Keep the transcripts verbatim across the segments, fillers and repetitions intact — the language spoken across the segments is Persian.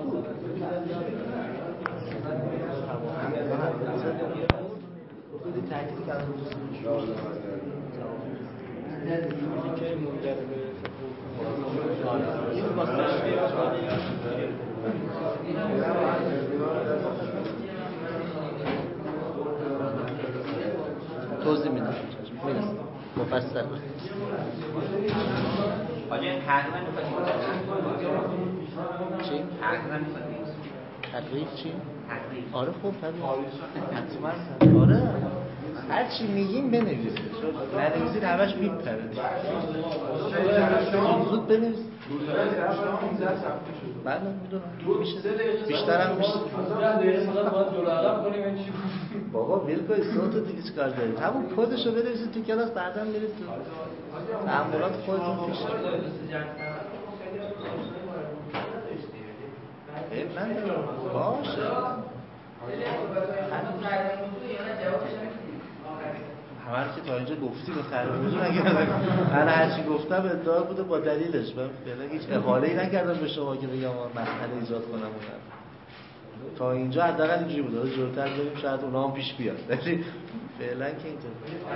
توضیح میدم مفصل. آجه تقریبا چی؟ تقریبا تقریب چی؟ تقریب آره خوب طبیعی حتما آره هر چی میگیم بنویسید ننویسید همش میپره زود بنویسید بله میدونم میشه بیشتر هم میشه بابا بلکل صوتو دیگه چیکار دارید همون کدشو بنویسید تو کلاس بعدا میرید تو تعاملات خودتون پیش عیب نداره باشه همه رو که تا اینجا گفتی به خرم موضوع نگردم من هرچی گفتم ادعا بوده با دلیلش من فعلا هیچ احاله‌ای نکردم به شما که بگم مسئله ایجاد کنم اونم تا اینجا حداقل اینجوری بوده جلوتر بریم شاید اونا هم پیش بیاد ولی فعلا که اینطور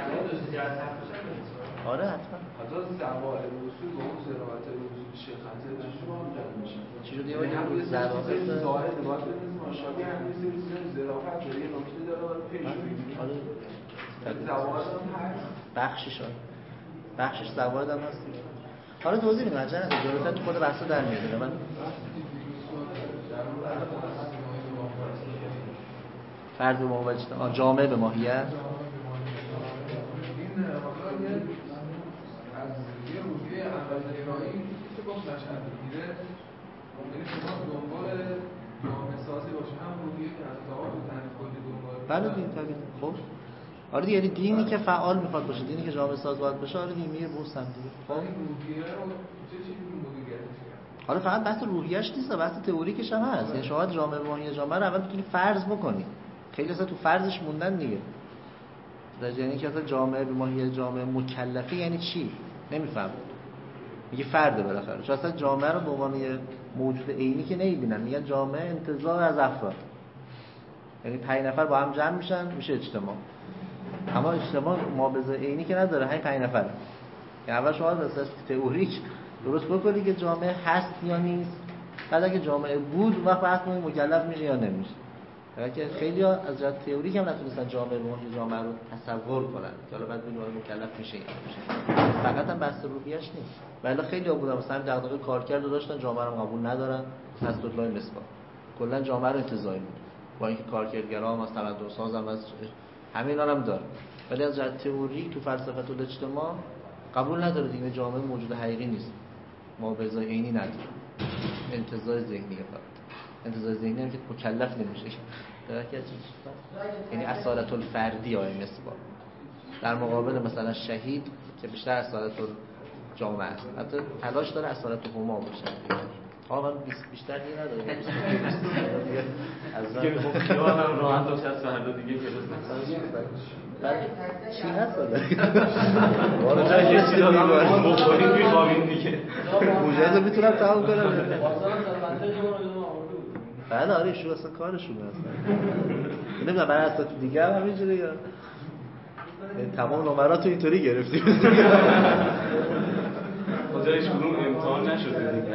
آره حتما حتی ضوابط اصول با اون ضوابط اصول شیخ حضرت شما هم جمع میشه چی رو دیگه ضوابط ظاهر باید ببینیم ماشاءالله همین سری ظرافت داره یه نکته داره ولی پیش می‌بینیم آره ضوابط هم هست بخشش آره بخشش ضوابط هم هست حالا توضیح میدم عجله نداره جلوتر تو خود بحثا در میاد من فرد به ماهیت آن جامعه به ماهیت از یه روحیه اول‌گرایی که گفت بشر میگیره ممکنه شما دنبال جامعه سازی باشه هم روحیه که از دعا رو تعریف کنید دنبال بله دیگه طبیعی خب آره دیگه دینی که فعال میخواد باشه دینی که جامعه ساز باید باشه آره دیگه میره بوس هم دیگه خب این روحیه رو چه چیزی مدیریتش کرد حالا فقط بحث روحیه‌اش نیست بحث تئوریکش هم هست یعنی شما جامعه ماهی جامعه رو اول میتونی فرض بکنی خیلی اصلا تو فرضش موندن دیگه در یعنی که اصلا جامعه به ماهی جامعه مکلفه یعنی چی نمیفهم میگه فرد بالاخره چون اصلا جامعه رو به عنوان یه موجود عینی که نمیبینن میگن جامعه انتزاع از افراد یعنی پنج نفر با هم جمع میشن میشه اجتماع اما اجتماع مابعض عینی که نداره همین پنج نفر یعنی اول شما به اساس تئوریک درست بکنید که جامعه هست یا نیست بعد اگه جامعه بود وقت بحث کنید مکلف میشه یا نمیشه که خیلی ها از جهت تئوریک هم نتونستن جامعه ماهی جامعه رو تصور کنن که حالا بعد ببینید مکلف میشه یا نمیشه فقط هم بحث روحیه‌اش نیست ولی خیلی ها بودن مثلا دغدغه کارکرد داشتن جامعه رو قبول ندارن اسدالله مصباح کلا جامعه رو انتزاعی بود با اینکه کارکردگرا هم از تمدن ساز هم از همه اینا هم داره ولی از جهت تئوریک تو فلسفه الاجتماع قبول نداره دیگه جامعه موجود حقیقی نیست ما به ازای عینی نداره انتزاع ذهنی فقط انتزاع ذهنی هم که مکلف نمیشه درکه یعنی اصالت الفردی های مصباح در مقابل مثلا شهید که بیشتر اصالت جامعه است حتی تلاش داره اصالت هما باشه آقا من بیشتر دیگه نداره از دیگه خب خیالم راحت باشه از فردا دیگه چی هست داره وارد یه چیزی دارم بخوریم میخوابیم دیگه مجازه میتونم تمام کنم بله آره شو اصلا کارشون هست نمیدونم برای اساس دیگه هم همینجوری یا تمام نمرات رو اینطوری گرفتیم کجایش کدوم امتحان نشده دیگه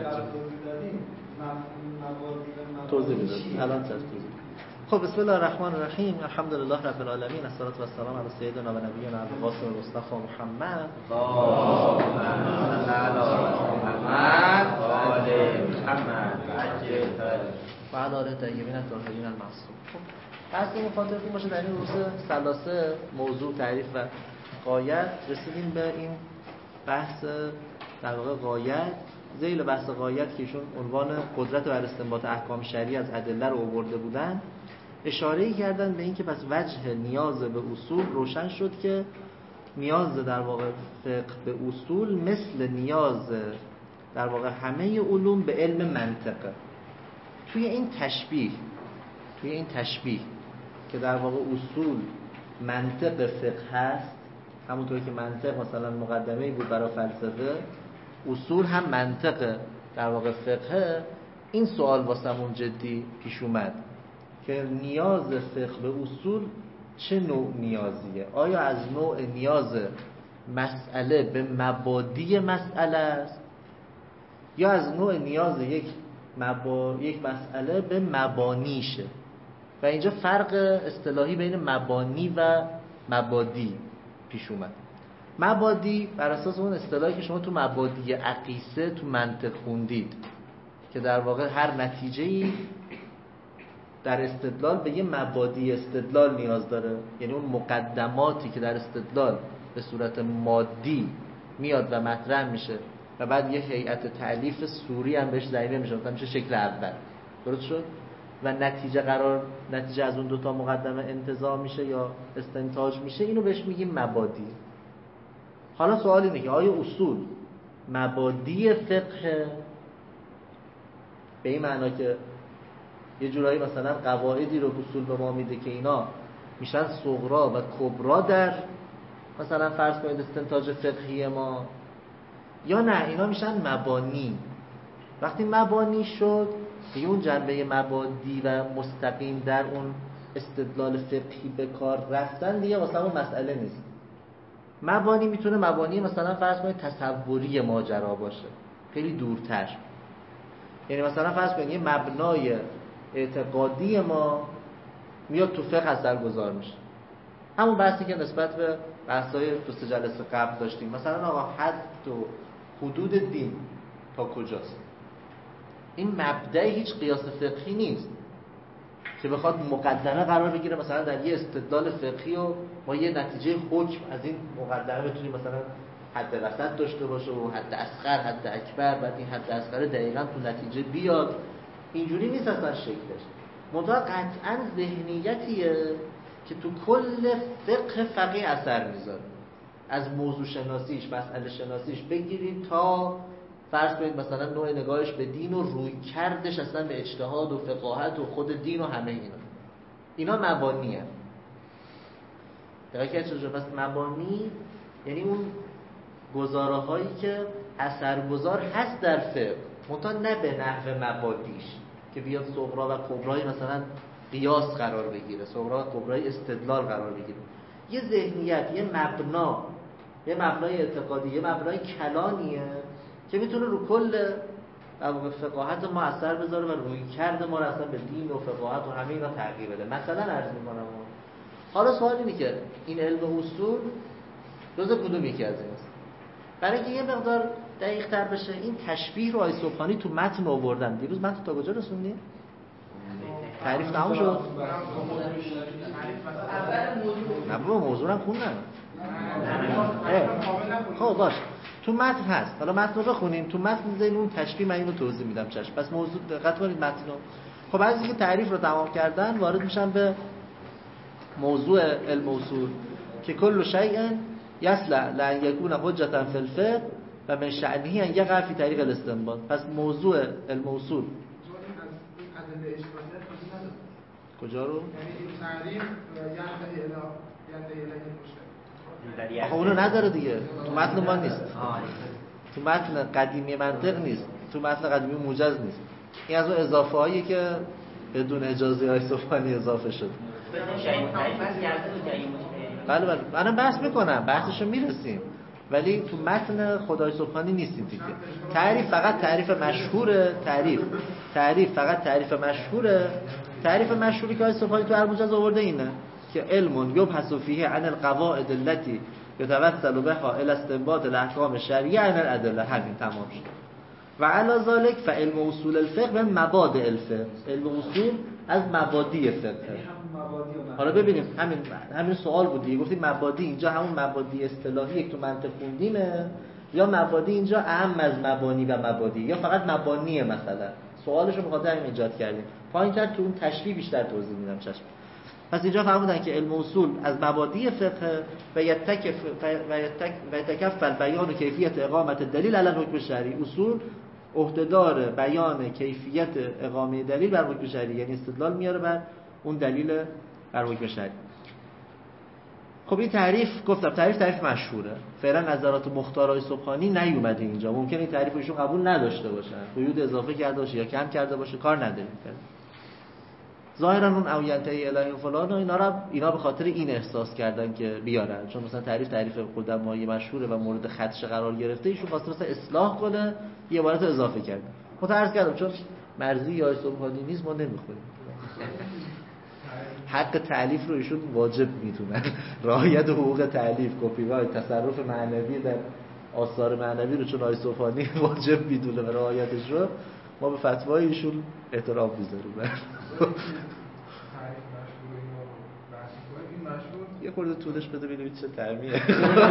توضیح بدم الان چه توضیح خب بسم الله الرحمن الرحیم الحمدلله رب العالمین الصلاه و السلام علی سیدنا و نبینا القاسم المصطفى محمد اللهم صل علی محمد و آل محمد و علی آله طیبین الطاهرین المعصومین. خب بحث مخاطبین باشه در این روز ثلاثه موضوع تعریف و غایت رسیدیم به این بحث در واقع غایت ذیل بحث غایت که ایشون عنوان قدرت بر استنباط احکام شرعی از ادله رو آورده بودن اشاره‌ای کردن به این که پس وجه نیاز به اصول روشن شد که نیاز در واقع فقه به اصول مثل نیاز در واقع همه علوم به علم منطقه. توی این تشبیه توی این تشبیه که در واقع اصول منطق فقه هست همونطوری که منطق مثلا مقدمه‌ای بود برای فلسفه اصول هم منطق در واقع فقه این سوال واسمون جدی پیش اومد که نیاز فقه به اصول چه نوع نیازیه؟ آیا از نوع نیاز مسئله به مبادی مسئله است یا از نوع نیاز یک مبا... یک مسئله به مبانیشه؟ و اینجا فرق اصطلاحی بین مبانی و مبادی پیش اومد. مبادی بر اساس اون اصطلاحی که شما تو مبادی اقیسه تو منطق خوندید که در واقع هر نتیجه‌ای در استدلال به یه مبادی استدلال نیاز داره، یعنی اون مقدماتی که در استدلال به صورت مادی میاد و مطرح میشه و بعد یه هیئت تألیف سوری هم بهش ضمیمه میشه، مثلا میشه شکل اول، درست شد؟ و نتیجه قرار نتیجه از اون دوتا مقدمه انتزاع میشه یا استنتاج میشه، اینو بهش میگیم مبادی. حالا سوال اینه که آیا اصول مبادی فقه؟ به این معنا که یه جورایی مثلا قواعدی رو اصول به ما میده که اینا میشن صغرا و کبرا در مثلا فرض کنید استنتاج فقهی ما، یا نه اینا میشن مبانی. وقتی مبانی شد دیگه اون جنبه مبادی و مستقیم در اون استدلال فقهی به کار رفتن دیگه واسه اون مسئله نیست. مبانی میتونه مبانی مثلا فرض کنید تصوری ماجرا باشه، خیلی دورتر. یعنی مثلا فرض کنید یه مبنای اعتقادی ما میاد تو فقه اثرگذار میشه. همون بحثی که نسبت به بحث‌های دو سه جلسه قبل داشتیم، مثلا آقا حد و حدود دین تا کجاست؟ این مبدأ هیچ قیاس فقهی نیست که بخواد مقدمه قرار بگیره مثلا در یه استدلال فقهی و ما یه نتیجه حکم از این مقدمه بتونیم مثلا حد وسط داشته باشه و حد اصغر حد اکبر، بعد این حد اصغر دقیقاً تو نتیجه بیاد. اینجوری نیست اصلا شکلش. منتها قطعاً ذهنیتیه که تو کل فقه فقیه اثر میذاره، از موضوع شناسیش، مسئله شناسیش بگیرید تا فرض کنید مثلا نوع نگاهش به دین و روی کردش اصلا به اجتهاد و فقاهت و خود دین و همه اینا. اینا مبانی هست. دقیقه که چجور پس مبانی یعنی اون گزاره هایی که اثرگذار هست در فقه، منتها نه به نحو مبادیش که بیاد صغرا و کبرای مثلا قیاس قرار بگیره، صغرا و کبرای استدلال قرار بگیره. یه ذهنیت، یه مبنا، یه مبنای اعتقادی، یه مبنای کلانیه که میتونه رو کل فقاهت ما اثر بذاره و روی کرده ما رو اصلا به دین و فقاهت و همه اینا تغییر بده. مثلا عرض میکنم حالا سوال اینه که این علم اصول جزء کدوم یکی از این است؟ برای اینکه یه مقدار دقیق تر بشه این تشبیه رو آقای صبحانی تو متن آوردن. دیروز متن تا کجا رسوندیم؟ تعریف تمام شد؟ نه بابا موضوع هم خوندن. خب باش تو متن هست. حالا متن رو بخونیم، تو متن زین اون تشبیه من اینو توضیح میدم. چشم پس موضوع دقت کنید متن رو. خب بعد از اینکه تعریف رو تمام کردن وارد میشن به موضوع علم اصول که کل شیء یصلح لان یکون حجة فی الفقه و من شأنه ان یقع فی طریق الاستنباط. پس موضوع علم اصول کجا رو؟ یعنی تعریف ینتهی الی ینتهی الی آخه اونو نداره دیگه، تو متن ما نیست، تو متن قدیمی منطق نیست، تو متن قدیمی موجز نیست. این از اون اضافه هایی که بدون اجازه های صبحانی اضافه شد. بله بله منم بحث میکنم، بحثشو میرسیم، ولی تو متن خدای صبحانی نیستیم دیگه. تعریف فقط تعریف مشهوره، تعریف تعریف فقط تعریف مشهوره. تعریف مشهوری که آقای صبحانی تو هر موجز آورده اینه که علم یبحث فیه عن القواعد التي يتوسل بها الى استنباط الاحکام الشرعیه عن الادله. همین تمام شد. و علی ذلك فعلم اصول الفقه من مبادئ الفقه. علم اصول از مبادی فقه. حالا ببینیم همین همین سوال بود دیگه، گفتیم مبادی اینجا همون مبادی اصطلاحی که تو منطق خوندیمه یا مبادی اینجا اهم از مبانی و مبادی یا فقط مبانیه. مثلا سوالش رو بخاطر همین ایجاد کردیم. پایین‌تر تو اون تشریح بیشتر توضیح میدم. چشم. پس اینجا فهمیدن که علم اصول از مبادی فقه و یتکف و یتک و یتکفل بیان کیفیت اقامت دلیل علی الحکم شرعی. اصول عهده‌دار بیان کیفیت اقامه دلیل بر حکم شرعی، یعنی استدلال میاره بر اون دلیل بر حکم شرعی. خب این تعریف گفتم تعریف تعریف مشهوره. فعلا نظرات مختارای سبحانی نیومده اینجا. ممکنه این تعریف ایشون قبول نداشته باشن. قیود اضافه کرده باشه یا کم کرده باشه، کار نداریم. ظاهرا اون اوینته الهی و فلان و اینا را اینا به خاطر این احساس کردن که بیارن، چون مثلا تعریف تعریف قدمای مشهوره و مورد خدش قرار گرفته، ایشون خواسته مثلا اصلاح کنه، یه عبارت اضافه کرده. متعرض کردم چون مرضی یا سبحانی نیست ما نمیخوریم. حق تألیف رو ایشون واجب میتونن. رعایت حقوق تألیف، کپی رایت، تصرف معنوی در آثار معنوی رو چون آقای صبحانی واجب میدونه و رعایتش رو، ما به فتوای ایشون احترام میذاریم. یه خورده طولش بده ببینید چه تعمیه. این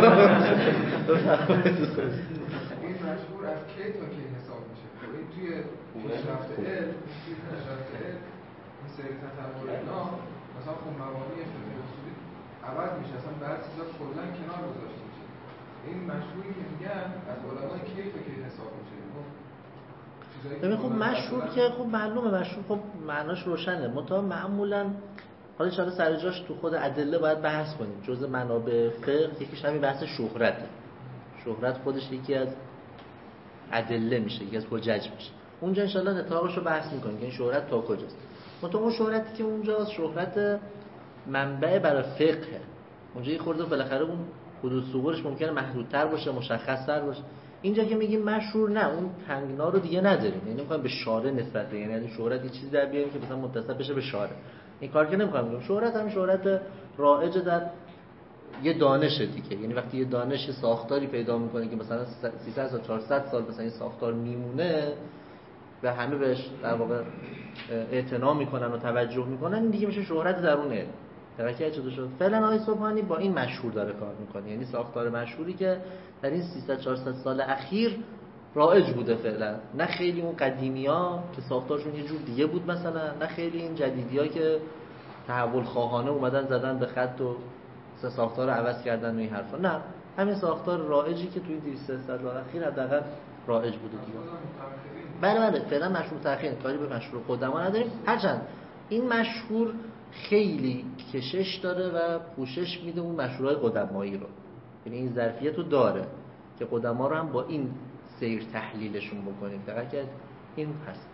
مشهور از کی تا کی حساب میشه؟ این توی پیشرفت علم، توی پیشرفت علم این سری تطور اینا مثلا خب مبانی فقه اصولی عوض میشه، اصلا بعضی چیزا کلا کنار گذاشته میشه. این مشهوری که میگن از علمای کی تا کی حساب میشه؟ ببین خب مشهور که خب معلومه مشهور خب معناش روشنه، منتها معمولا حالا ان سر جاش تو خود ادله باید بحث کنیم. جزء منابع فقه یکیش همین بحث شهرته. شهرت خودش یکی از ادله میشه، یکی از حجج میشه. اونجا ان شاءالله نتاقش رو بحث میکنیم که این شهرت تا کجاست. منتها اون شهرتی که اونجاست شهرت منبع برای فقه. اونجا یه خورده بالاخره اون حدود ثبورش ممکنه محدودتر باشه، مشخص‌تر باشه. اینجا که میگیم مشهور نه، اون تنگنا رو دیگه نداریم. یعنی میخوایم به شارع نسبت بدیم، یعنی شهرت یه چیزی در بیاریم که مثلا متصل بشه به شارع. این کار که نمی‌خوام بگم. شهرت هم شهرت رایج در یه دانش دیگه. یعنی وقتی یه دانش ساختاری پیدا میکنه که مثلا سیصد تا چهارصد سال مثلا این ساختار میمونه و همه بهش در واقع اعتنا میکنن و توجه میکنن، این دیگه میشه شهرت درونه. توجه چطور شد؟ فعلا آقای صبحانی با این مشهور داره کار میکنه. یعنی ساختار مشهوری که در این سیصد چهارصد سال اخیر رایج بوده فعلا، نه خیلی اون قدیمی‌ها که ساختارشون یه جور دیگه بود مثلا، نه خیلی این جدیدی‌ها که تحول خواهانه اومدن زدن به خط و ساختار رو عوض کردن و این حرفا. نه، همین ساختار رایجی که توی دویست سال اخیر حداقل رایج بوده دیگه. بله بله فعلا مشهور تأخیر، کاری به مشهور قدما نداریم. هرچند این مشهور خیلی کشش داره و پوشش میده اون مشهورهای قدمایی رو. یعنی این ظرفیت رو داره که قدما رو هم با این سیر تحلیلشون بکنیم. دقیقاً که این هست.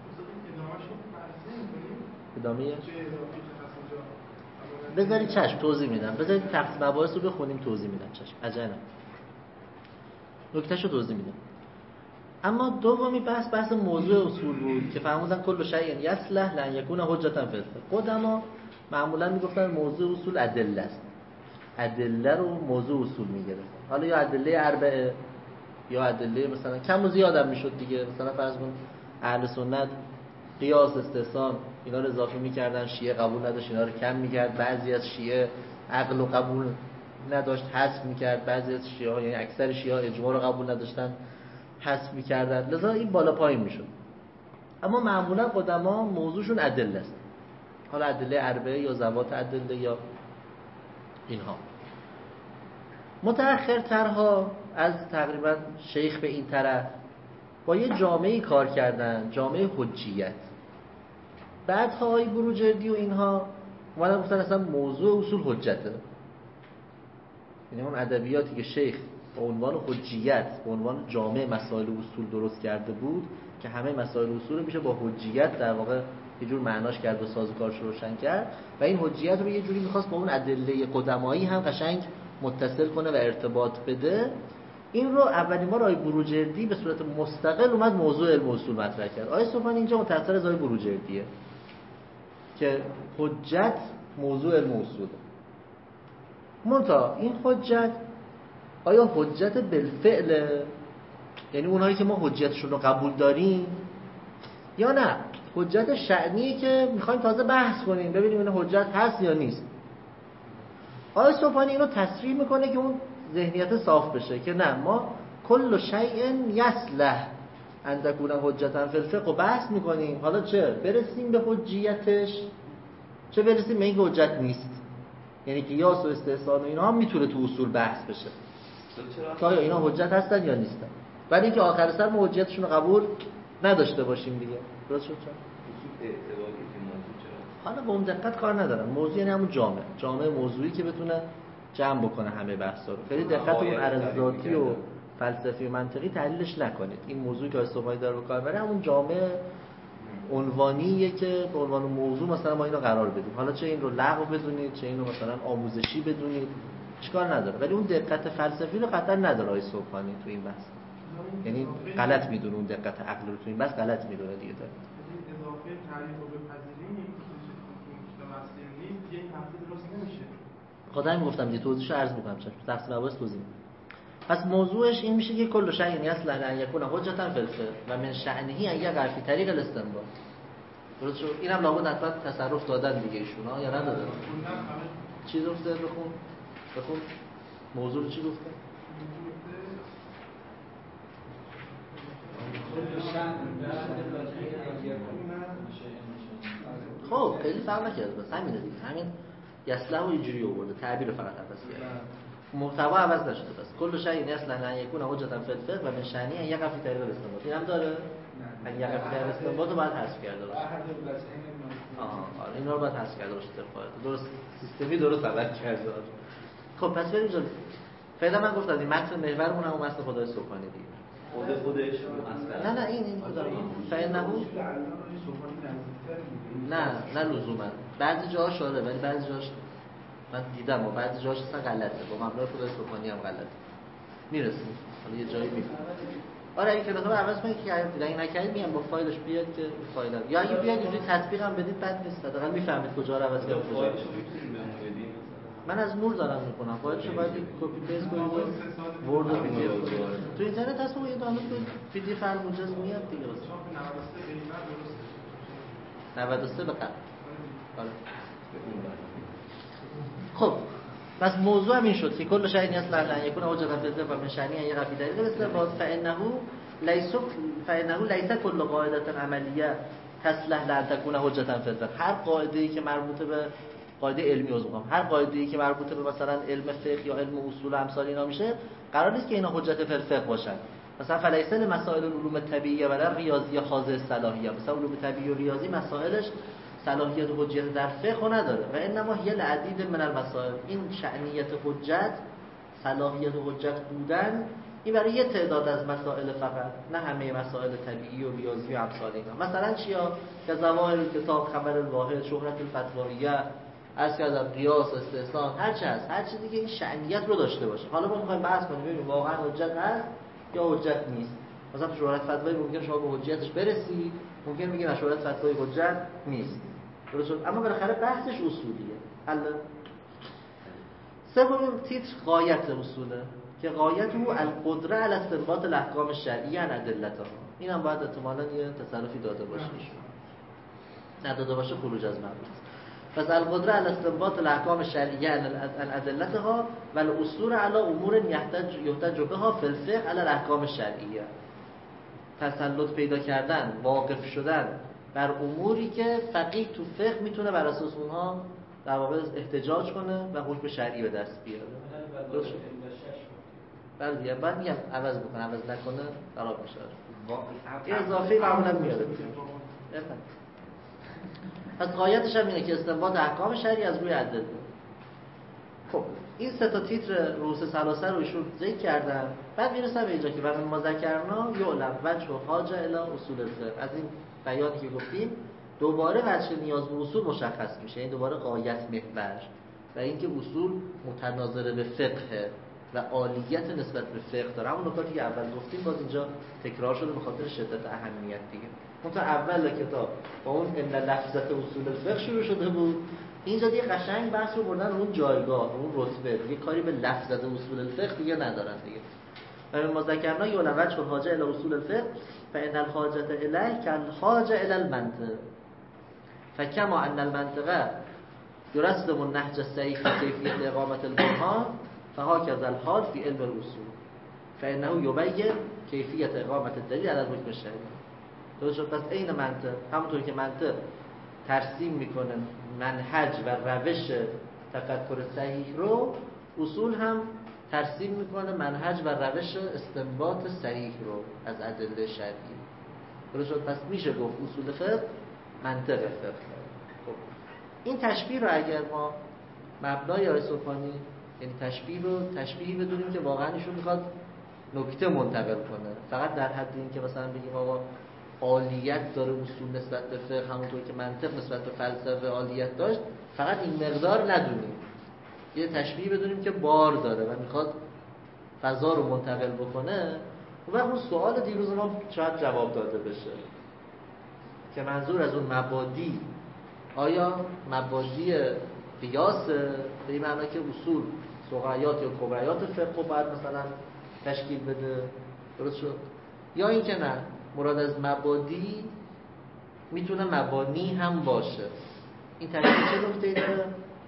ادامه بذارید چشم توضیح میدم. بذارید تفصیل مباحث رو بخونیم توضیح میدم. چشم عجله. نکتهشو توضیح میدم. اما دومی بحث بحث موضوع اصول بود که فرمودن کل شیء یصلح لن یکون حجتا فی الفقه. قدما معمولا میگفتن موضوع اصول ادله است. ادله رو موضوع اصول میگرفتن. حالا یا ادله اربعه یا ادله مثلا کم و زیادم میشد دیگه. مثلا فرض کن اهل سنت قیاس، استحسان اینا رو اضافه میکردن، شیعه قبول نداشت اینا رو کم میکرد. بعضی از شیعه عقل رو قبول نداشت حذف میکرد. بعضی از شیعه ها یعنی اکثر شیعه ها اجماع رو قبول نداشتن حذف میکردن. لذا این بالا پایین میشد. اما معمولا قدما موضوعشون ادله است. حالا ادله اربعه یا ذوات ادله یا اینها. متأخرترها از تقریبا شیخ به این طرف با یه جامعه کار کردن، جامعه حجیت. بعدها آقای بروجردی و اینها اومدن گفتن اصلا موضوع اصول حجته. یعنی اون ادبیاتی که شیخ به عنوان حجیت، به عنوان جامعه مسائل اصول درست کرده بود که همه مسائل اصول رو میشه با حجیت در واقع یه جور معناش کرد و سازوکارش رو روشن کرد و این حجیت رو یه جوری می‌خواست با اون ادله قدمایی هم قشنگ متصل کنه و ارتباط بده. این رو اولین بار آقای بروجردی به صورت مستقل اومد موضوع علم اصول مطرح کرد. آقای صبحانی اینجا متأثر از آقای بروجردیه که حجت موضوع علم اصوله. منتها این حجت آیا حجت بالفعل، یعنی اونایی که ما حجتشون رو قبول داریم، یا نه حجت شأنیه که میخوایم تازه بحث کنیم ببینیم این حجت هست یا نیست. آقای صبحانی اینو تصریح میکنه که اون ذهنیت صاف بشه که نه، ما کل شیء یصلح ان تکون حجتا فی الفقه و بحث میکنیم. حالا چه برسیم به حجیتش چه برسیم به اینکه حجت نیست، یعنی قیاس و استحسان و اینا هم میتونه تو اصول بحث بشه که آیا اینا حجت هستن یا نیستن، ولی اینکه آخر سر ما حجتشون رو قبول نداشته باشیم دیگه. درست شد؟ حالا با اون دقت کار ندارم. موضوع یعنی همون جامعه جامعه موضوعی که بتونه جمع بکنه همه بحثا رو. خیلی دقت اون ارزیاتی و فلسفی و منطقی تحلیلش نکنید. این موضوعی که استوایی داره به کار بره همون جامعه عنوانیه که به عنوان موضوع مثلا ما اینو قرار بدیم. حالا چه این رو لغو بدونید، چه این رو مثلا آموزشی بدونید، اشکال نداره، ولی اون دقت فلسفی رو قطعا نداره آقای صبحانی تو این بحث. یعنی غلط میدونه، اون دقت عقل رو تو این بحث غلط میدونه دیگه. داره اضافه تعریف رو بپذیریم این که اصلی نیست، یک هفته درست نمیشه. خدا هم گفتم دیگه، توضیحش عرض می‌کنم چون تفصیل مباحث توضیح میدم. پس موضوعش این میشه که کل شیء یعنی اصلا ان یکون حجتا فی الفقه و من شأنه ان یقع فی طریق الاستنباط. درست شد؟ اینم لابد حتما تصرف دادن دیگه ایشون ها یا ندادن؟ چی گفته؟ بخون بخون موضوع چی گفته؟ خب خیلی فرق نکرده، بس همینه دیگه. همین یسله و اینجوری آورده، تعبیر رو فقط عوض کرده، محتوا عوض نشده. بس کل شیء اصلا ان یکون حجتا فی الفقه و من شأنه ان یقع فی طریق الاستنباط. این هم داره. اگه یقع فی طریق الاستنباط رو باید حذف کرده باشه. آها آره اینا رو باید حذف کرده باشه. درست سیستمی درست عمل کرده. خب پس بریم جلو. فعلا من گفتم این متن محورمون هم متن خدای سبحانی دیگه. خود خودش اصلا نه نه این این خدا فعلا نه نه لزوما بعضی جاها شده ولی بعضی جاش من دیدم و بعضی جاش اصلا غلطه، با مبنای خدای سبحانی هم غلطه. میرسیم حالا یه جایی میفهم. آره این کلاسو عوض کنید که اگه نکردید میگم با فایلش بیاد که فایل یا اگه بیاد اینجوری تطبیق هم بدید بد نیست، حداقل میفهمید کجا رو عوض کردید. فایلش رو میتونید بهمون بدید. من از نور دارم میکنم، فایلش رو باید کپی پیست کنید و ورد رو پی دی اف کنید. تو اینترنت هست با یه دانلود کنید پی دی اف هر مجاز میاد دیگه. نود و سه به قبل. آره. خب پس موضوع هم این شد که کل شیء اصلا ان یکون حجتا فی الفقه و من شأنه ان یقع فی طریق الاستنباط فانه لیس فانه لیس کل قاعده عملیه تصلح لان تكون حجتا فی الفقه. هر قاعده‌ای که مربوطه به قاعده علمی از میگم هر قاعده‌ای که مربوطه به مثلا علم فقه یا علم اصول امثال اینا میشه قرار نیست که اینا حجت فی الفقه باشن. مثلا فلیس مسائل علوم طبیعیه ولا ریاضی خاضع صلاحیه. مثلا علوم طبیعی و ریاضی مسائلش صلاحیت و حجیت در فقه نداره و انما هی العدید من المسائل. این شأنیت حجت، صلاحیت و حجت بودن این برای یه تعداد از مسائل فقط، نه همه مسائل طبیعی و ریاضی و امثال اینا. مثلا چیا؟ که ظواهر کتاب، خبر الواحد، شهرت الفتواییه، از کردم قیاس، استحسان، هر چی هست، هر چی دیگه این شأنیت رو داشته باشه. حالا ما می‌خوایم بحث کنیم ببینیم واقعا حجت هست یا حجت نیست. مثلا شهرت فتوایی ممکن شما به حجیتش برسی، ممکن میگیم شهرت فتوایی حجت نیست. درست، اما بالاخره بحثش اصولیه. حالا سومین تیتر غایت اصوله که غایت او القدره علی استنباط الاحکام الشرعیه عن ادلتها. اینم باید احتمالاً یه تصرفی داده باشه. نداده باشه خروج از مبحث. پس القدره علی استنباط الاحکام الشرعیه عن ادلتها و الاصول علی امور یحتاج یحتاج بها فی الفقه علی الاحکام الشرعیه. تسلط پیدا کردن، واقف شدن بر اموری که فقیه تو فقه میتونه بر اساس اونها در واقع احتجاج کنه و حکم شرعی به دست بیاره. درست شد؟ بله دیگه بعد میگم عوض بکنه، عوض نکنه خراب میشه. این اضافه معمولا میاره. پس غایتش هم اینه که استنباط احکام شرعی از روی ادله. خب این سه تا تیتر رؤوس ثلاثه رو ایشون ذکر کردن. بعد میرسه به اینجا که بعد ما ذکرنا یعلم وجه حاجه الی اصول الفقه. از این بیانی که گفتیم دوباره وجه نیاز به اصول مشخص میشه. این دوباره غایت محور و اینکه اصول متناظر به فقه و عالیت نسبت به فقه داره. همون نکاتی که اول گفتیم باز اینجا تکرار شده به خاطر شدت اهمیت دیگه. اون تا اول کتاب با اون ان لفظت اصول الفقه شروع شده بود، اینجا دیگه قشنگ بحث رو بردن اون جایگاه، اون رتبه، دیگه کاری به لفظت اصول الفقه دیگه ندارن دیگه. و ما ذکرنا یعلم وجه حاجه الی اصول الفقه فان الحاجه الیه کالحاجه الی المنطق فکما ان المنطق یرسم النهج الصحیح فی کیفیت اقامه البرهان فهكذا الحال فی علم الاصول فانه یبین کیفیت اقامه الدلیل علی الحکم الشرعی. درست شد؟ پس عین منطق، همونطور که منطق ترسیم میکنه منهج و روش تفکر صحیح رو، اصول هم ترسیم میکنه منهج و روش استنباط صحیح رو از ادله شرعی. درست شد؟ پس میشه گفت اصول فقه منطق فقه. خب این تشبیه رو اگر ما مبنای آیه سبحانی یعنی تشبیه رو تشبیهی بدونیم که واقعا ایشون میخواد نکته منتقل کنه، فقط در حد این که مثلا بگیم آقا عالیت داره اصول نسبت به فقه، همونطور که منطق نسبت به فلسفه عالیت داشت، فقط این مقدار ندونیم. یه تشبیه بدونیم که بار داره و میخواد فضا رو منتقل بکنه. و اون سوال دیروز ما شاید جواب داده بشه که منظور از اون مبادی آیا مبادی قیاسه، به این معنی که اصول صغریات یا کبریات فقه رو باید مثلا تشکیل بده، درست شد؟ یا این که نه، مراد از مبادی میتونه مبانی هم باشه. این تشکیل چه نکته‌ای داره؟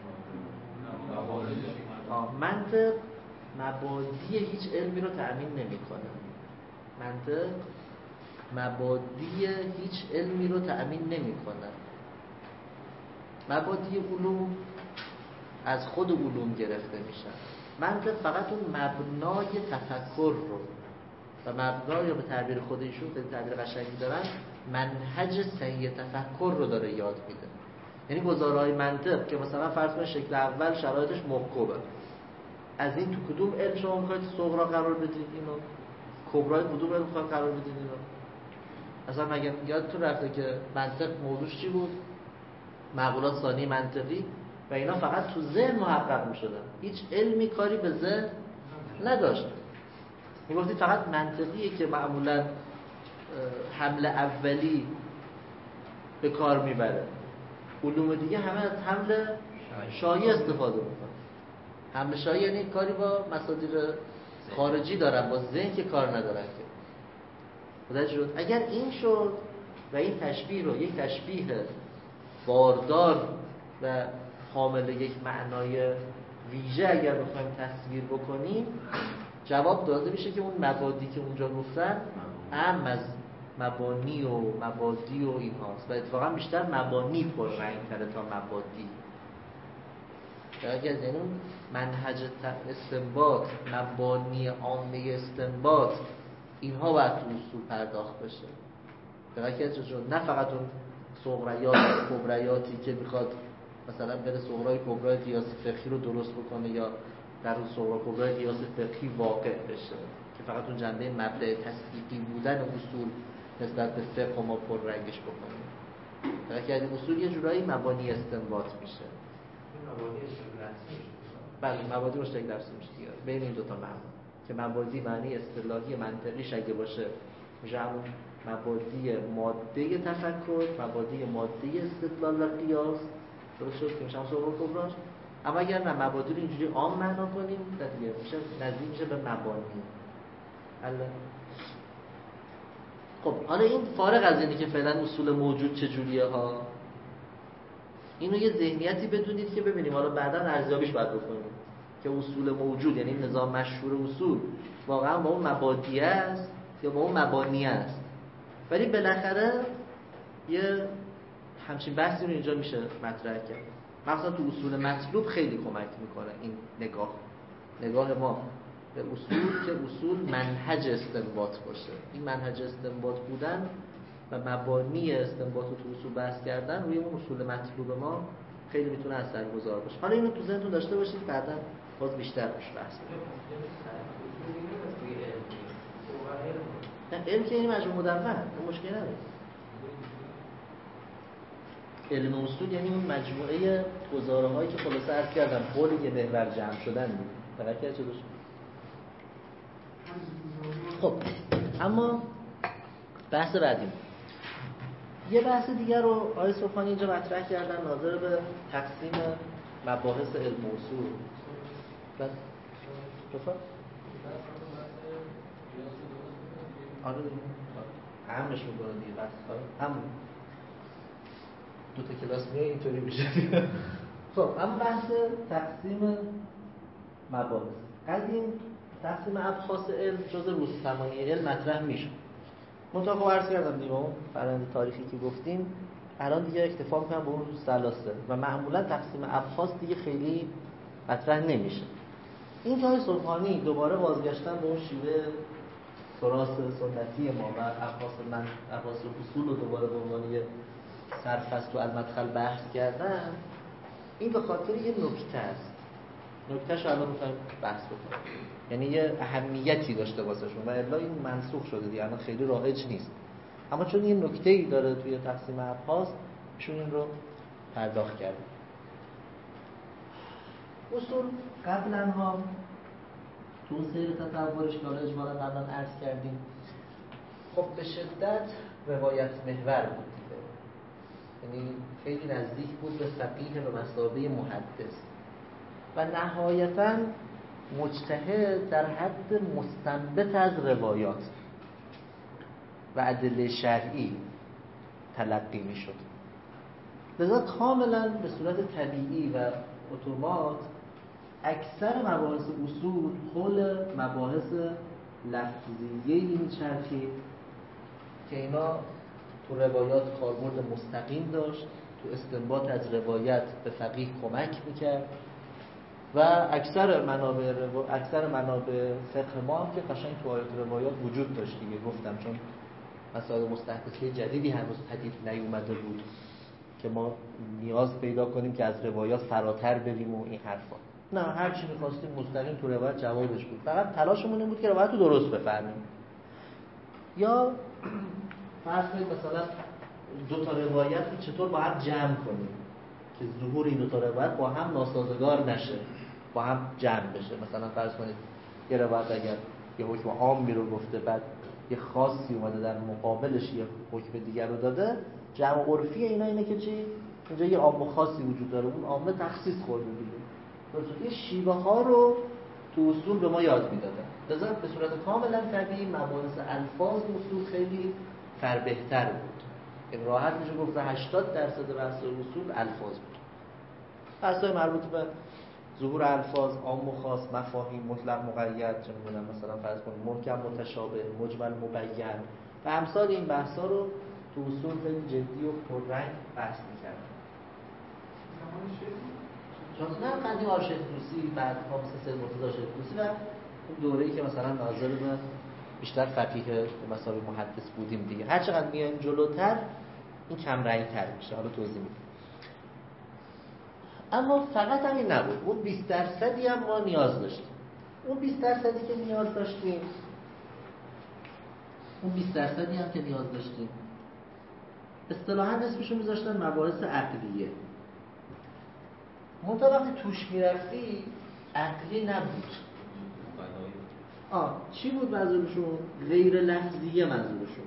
منطق مبادی هیچ علمی رو تأمین نمی‌کنه. منطق مبادی هیچ علمی رو تأمین نمی‌کنه. مبادی علوم از خود علوم گرفته میشن. منطق فقط اون مبنای تفکر رو و مبنا، یا به تعبیر خود ایشون به تعبیر قشنگی دارن، منهج صحیح تفکر رو داره یاد میده. یعنی گزارهای منطق که مثلا فرض کنید شکل اول شرایطش محکومه، از این تو کدوم علم شما میخواید صغرا قرار بدید اینو، کبرای کدوم علم میخواید قرار بدید اینو؟ اصلا مگه یادتون رفته که منطق موضوعش چی بود؟ معقولات ثانی منطقی، و اینا فقط تو ذهن محقق میشدن، هیچ علمی کاری به ذهن نداشت. میگفتید فقط منطقیه که معمولا حمل اولی به کار میبره، علوم دیگه همه از حمل شایع استفاده میکنن. حمل شایع یعنی کاری با مصادر خارجی دارن، با ذهن که کار ندارن که. خدا شد اگر این شد و این تشبیه رو یک تشبیه باردار و حامل یک معنای ویژه اگر بخوایم تصویر بکنیم، جواب داده میشه که اون مبادی که اونجا گفتن اهم از مبانی و مبادی و این هاست و اتفاقا بیشتر مبانی پر رنگ‌تره تا مبادی. اگر از اون منهج استنباط، مبانی عامه استنباط، اینها باید تو اصول پرداخت بشه. در چون نه فقط اون صغریات و کبریاتی که میخواد مثلا بره صغرای کبرای قیاس فقهی رو درست بکنه یا در اون صغرا کبرای قیاس فقهی واقع بشه که فقط اون جنبه مبدأ تصدیقی بودن اصول نسبت به فقه ما پر رنگش بکنیم. در که این اصول یه جورایی مبانی استنباط میشه. این مبانی شکل میشه. بله، مبادی رو شکل درسی میشه دیگه. بین این دو تا معنی که مبادی معنی اصطلاحی منطقی اگه باشه میشه همون مبادی ماده تفکر، مبادی ماده استدلال و قیاس، درست شد که میشه هم صغرا کبراش. اما اگر نه مبادی رو اینجوری عام معنا کنیم دیگه میشه نزدیک میشه به مبانی. حالا خب حالا این فارغ از اینی که فعلا اصول موجود چجوریه ها، اینو یه ذهنیتی بدونید که ببینیم حالا بعدا ارزیابیش باید بکنیم که اصول موجود یعنی نظام مشهور اصول واقعا با اون مبادی است یا با اون مبانی است. ولی بالاخره یه همچین بحثی رو اینجا میشه مطرح کرد. مثلا تو اصول مطلوب خیلی کمک میکنه این نگاه نگاه ما به اصول که اصول منهج استنباط باشه. این منهج استنباط بودن و مبانی استنباط رو تو اصول بحث کردن روی اون اصول مطلوب ما خیلی میتونه اثرگذار باشه. حالا اینو تو ذهنتون داشته باشید، بعدا باز بیشتر روش بحث کنیم. علم که این مجموع مدون اون مشکلی نداره. علم اصول یعنی اون مجموعه گزاره هایی که خلاصه عرض کردم قول یه محور جمع شدن بود. فقط که چه داشت؟ خب اما بحث بعدی یه بحث دیگر رو آقای صبحانی اینجا مطرح کردن ناظر به تقسیم مباحث علم اصول. بس بفرد آره دیگه همش میکنه دیگه بس هم دو تا کلاس میای اینطوری میشه. خب اما بحث تقسیم مباحث قدیم تقسیم ابحاث علم جز روزتمانی علم مطرح میشه. منطقه خب عرض کردم دیگه اون فرآیند تاریخی که گفتیم الان دیگه اکتفا میکنم به اون سلاسه و معمولا تقسیم ابحاث دیگه خیلی مطرح نمیشه. این جای صبحانی دوباره بازگشتن به اون شیوه تراث سنتی ما و ابحاث من ابحاث اصول رو دوباره به عنوان یه سرفصل و المدخل بحث کردن. این به خاطر یه نکته است نکتهش الان می‌خوایم بحث بکنیم، یعنی یه اهمیتی داشته واسهشون و الا این منسوخ شده دیگه، الان خیلی رایج نیست، اما چون این نکته‌ای داره توی تقسیم ابحاث ایشون این رو پرداخت کرده. اصول قبلا ها تو سیر تصورش که حالا اجمالا قبلا عرض کردیم خب به شدت روایت محور بود دیگه، یعنی خیلی نزدیک بود به فقیه و مثابه محدث و نهایتاً مجتهد در حد مستنبط از روایات و ادله شرعی تلقی می شد. لذا کاملا به صورت طبیعی و اتومات اکثر مباحث اصول حول مباحث لفظیه‌ای میچرخید که اینا تو روایات کاربرد مستقیم داشت، تو استنباط از روایت به فقیه کمک میکرد و اکثر منابع رو... اکثر منابع فقه ما هم که قشنگ تو آیات روایات وجود داشت دیگه، گفتم چون مسائل مستحدثه جدیدی هنوز پدید نیومده بود که ما نیاز پیدا کنیم که از روایات فراتر بریم و این حرفا. نه، هر چی می‌خواستیم مستقیم تو روایت جوابش بود، فقط تلاشمون این بود که روایت رو درست بفهمیم. یا فرض کنید مثلا دو تا روایت رو چطور با هم جمع کنیم که ظهور این دو تا روایت با هم ناسازگار نشه، با هم جمع بشه. مثلا فرض کنید یه روایت اگر یه حکم عامی رو گفته بعد یه خاصی اومده در مقابلش یه حکم دیگر رو داده، جمع عرفی اینا اینه که چی؟ اینجا یه عام و خاصی وجود داره، اون عامه تخصیص خورده دیگه. درست، این شیوه ها رو تو اصول به ما یاد میدادن. لذا به صورت کاملا طبیعی مباحث الفاظ اصول خیلی فربهتر بود. این راحت میشه گفت هشتاد درصد بحث اصول الفاظ بود. بحث‌های مربوط به ظهور الفاظ، عام و خاص، مفاهیم، مطلق مقید، چه می‌دونم مثلا فرض کنید محکم متشابه، مجمل مبین و امثال این بحث‌ها رو تو اصول خیلی جدی و پررنگ بحث می‌کردن. چون نه قدیم آرشد توسی، بعد مثلا سید مرتضی آرشد توسی و اون دوره‌ای که مثلا ناظر به بیشتر فقیه و مثلا محدث بودیم دیگه، هر چقدر میایم جلوتر این کم رنگ‌تر میشه. حالا توضیح میدم. اما فقط همین نبود، اون بیست درصدی هم ما نیاز داشتیم. اون بیست درصدی که نیاز داشتیم اون بیست درصدی هم که نیاز داشتیم اصطلاحاً اسمشو میذاشتن مباحث عقلیه. منتها وقتی توش میرفتی عقلی نبود. آه چی بود منظورشون؟ غیر لفظیه منظورشون.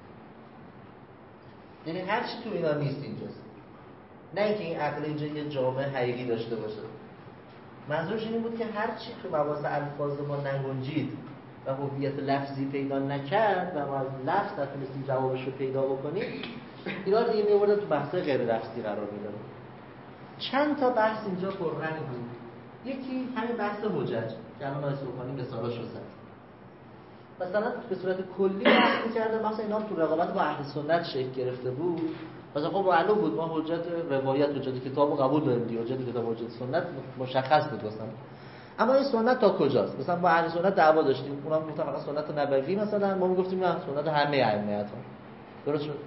یعنی هر چی تو اینا نیست اینجاست. نه اینکه این عقل اینجا یه جامعه حقیقی داشته باشه. منظورش این بود که هر چی تو مباحث الفاظ ما نگنجید و هویت لفظی پیدا نکرد و ما از لفظ نتونستیم جوابش رو پیدا بکنیم، اینا رو دیگه می‌آوردن تو بحث غیر لفظی قرار میدادن. چند تا بحث اینجا پررنگ بود. یکی همین بحث حجت که الان ما سوخانی مثالاش رو زد. مثلا به صورت کلی بحث می‌کردن، مثلا اینا تو رقابت با اهل سنت شکل گرفته بود. مثلا خب معلوم بود ما حجت روایت، حجت کتابو قبول داریم دیگه، حجت کتاب، حجت سنت مشخص بود مثلا. اما این سنت تا کجاست؟ مثلا با اهل سنت دعوا داشتیم، اونم گفتن فقط سنت نبوی، مثلا ما میگفتیم نه سنت همه ائمه. درست شد؟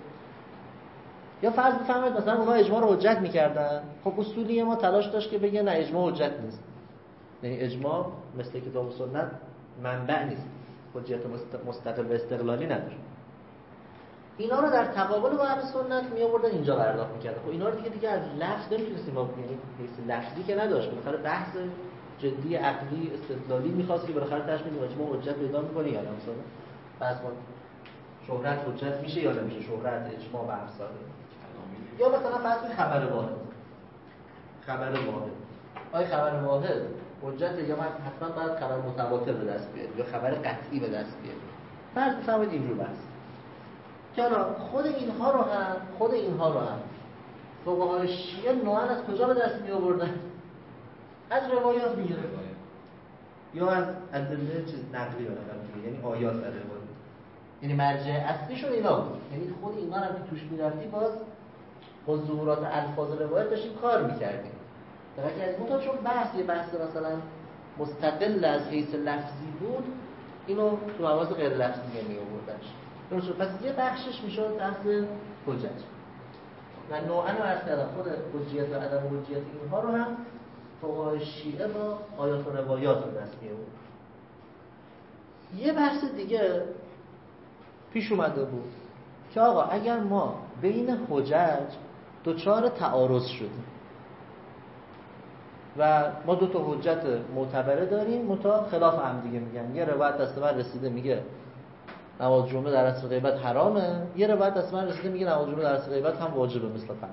یا فرض بفرمایید مثلا اونها اجماع رو حجت می‌کردن، خب اصولی ما تلاش داشت که بگه نه اجماع حجت نیست. یعنی اجماع مثل کتاب و سنت منبع نیست، حجت مستقل و استقلالی نداره. اینا رو در تقابل با اهل سنت می آوردن اینجا قرار می‌کردن. خب اینا رو دیگه دیگه از لفظ نمی‌تونستیم، یعنی حیث لفظی که نداشت، بالاخره بحث جدی عقلی استدلالی می‌خواست که بالاخره تاش می‌دیم اجماع حجت پیدا می‌کنه یا نه. مثلا بحث شهرت حجت میشه یا نمیشه، شهرت اجماع و امثال. یا مثلا فرض کنید خبر واحد. خبر واحد. آیا خبر واحد حجت یا من حتما باید خبر متواتر به دست بیاریم یا خبر قطعی به دست بیاریم؟ فرض بفرمایید اینجور بحث. که حالا خود اینها رو هم خود اینها رو هم فقهای شیعه نوعاً از کجا به دست می آوردن؟ از روایات می گرفتن یا از ادله چیز نقلی بالاخره، یعنی آیات در روایات. یعنی مرجع اصلیشون اینا بود. یعنی خود اینا هم که توش می‌رفتی باز با ظهورات الفاظ روایت داشتیم کار می‌کردیم. در حالی که از اون چون بحث یه بحث مثلا مستقل از حیث لفظی بود، اینو تو مواضع غیر لفظی می‌آوردنش. درست. پس یه بخشش میشد بحث حجت. و نوعاً عرض کردم خود حجیت و عدم حجیت اینها رو هم فقهای شیعه با آیات و روایات رو دست می‌آورد. یه بحث دیگه پیش اومده بود که آقا اگر ما بین حجج دوچار تعارض شدیم و ما دو تا حجت معتبره داریم متا خلاف هم دیگه میگن، یه روایت دست من رسیده میگه نماز جمعه در عصر غیبت حرامه، یه روایت دست من رسیده میگه نماز جمعه در عصر غیبت هم واجبه مثل فرض.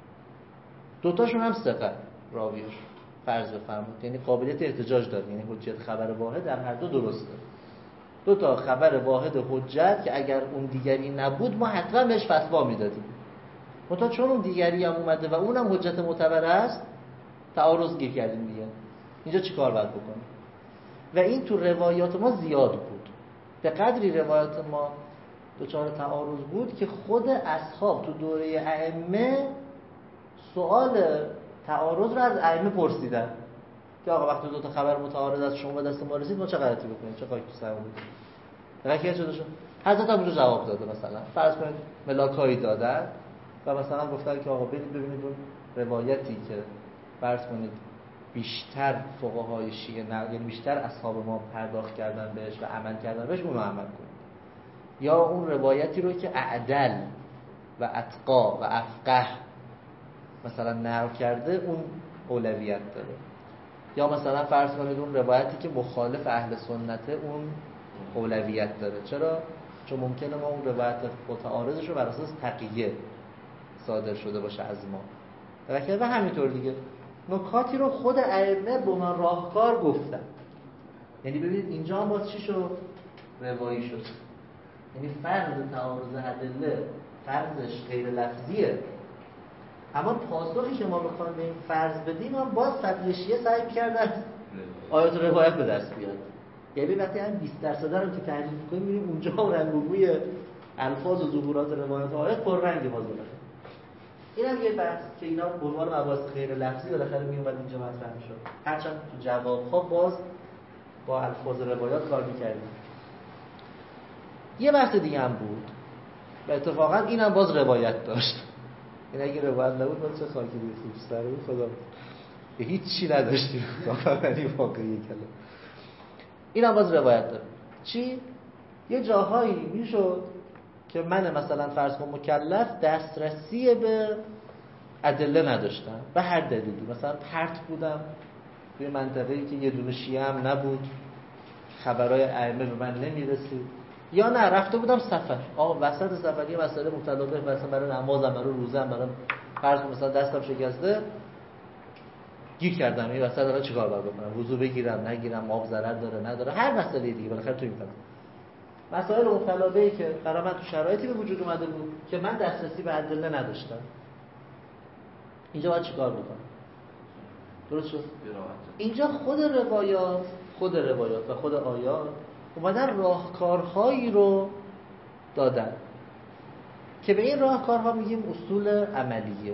دوتاشون هم ثقه راویش فرض بفرمایید، یعنی قابلیت احتجاج داره، یعنی حجت خبر واحد در هر دو درسته. دو تا خبر واحد حجت که اگر اون دیگری نبود ما حتما بهش فتوا میدادیم، منتها چون اون دیگری هم اومده و اونم حجت معتبر است تعارض گیر کردیم دیگه. اینجا چی کار باید بکنیم؟ و این تو روایات ما زیاد بود، به قدری روایات ما دوچار تعارض بود که خود اصحاب تو دوره ائمه سوال تعارض رو از ائمه پرسیدن که آقا وقتی دو تا خبر متعارض از شما دست ما رسید ما چه غلطی بکنیم، چه خاکی تو سر بودیم؟ رکیه شده شد حضرت ابو جواب داده، مثلا فرض کنید ملاکایی دادن و مثلا گفتن که آقا برید ببینید اون روایتی که فرض کنید بیشتر فقهای شیعه نه، یعنی بیشتر اصحاب ما پرداخت کردن بهش و عمل کردن بهش، اونو عمل کنید، یا اون روایتی رو که اعدل و اتقا و افقه مثلا نقل کرده اون اولویت داره، یا مثلا فرض کنید اون روایتی که مخالف اهل سنته اون اولویت داره. چرا؟ چون ممکنه ما اون روایت متعارضش رو بر اساس تقیه صادر شده باشه از ما. و همینطور دیگه نکاتی رو خود ائمه به من راهکار گفتن. یعنی ببینید اینجا هم باز چی شد؟ روایی شد. یعنی فرض تعارض ادله فرضش غیر لفظیه، اما پاسخی که ما بخوایم به این فرض بدیم هم باز فقیه سعی می‌کردن آیات و روایت به دست بیاد. یعنی وقتی هم بیست درصد رو که تحلیل می‌کنیم می‌بینیم اونجا رنگ و بوی الفاظ و ظهورات روایات و آیات پر رنگ باز باشه. اینم یه بحث که اینا به عنوان مباحث غیر لفظی بالاخره میومد اینجا مطرح می‌شد. هرچند تو جواب‌ها باز با الفاظ روایات کار می‌کردیم. یه بحث دیگه هم بود و اتفاقا اینم باز روایت داشت. این اگه روایت نبود باز چه خاکی دیگه سر بود خدا. به هیچ چی نداشتیم واقعا واقعی کلام. اینم باز روایت داره. چی؟ یه جاهایی میشد که من مثلا فرض کنم مکلف دسترسی به ادله نداشتم به هر دلیلی، مثلا پرت بودم توی منطقه‌ای که یه دونه شیعه هم نبود، خبرای ائمه به من نمیرسید، یا نه رفته بودم سفر، آقا وسط سفر یه مسئله متعلقه مثلا برای نمازم برای روزم برای فرض مثلا دستم شکسته گیر کردم، این وسط الان چیکار باید بکنم؟ وضو بگیرم نگیرم، آب ضرر داره نداره، هر مسئله دیگه بالاخره تو این فضا مسائل مختلفی که برای من تو شرایطی به وجود اومده بود که من دسترسی به ادله نداشتم. اینجا باید چیکار بکنم؟ درست شد؟ اینجا خود روایات خود روایات و خود آیات اومدن راهکارهایی رو دادن که به این راهکارها میگیم اصول عملیه،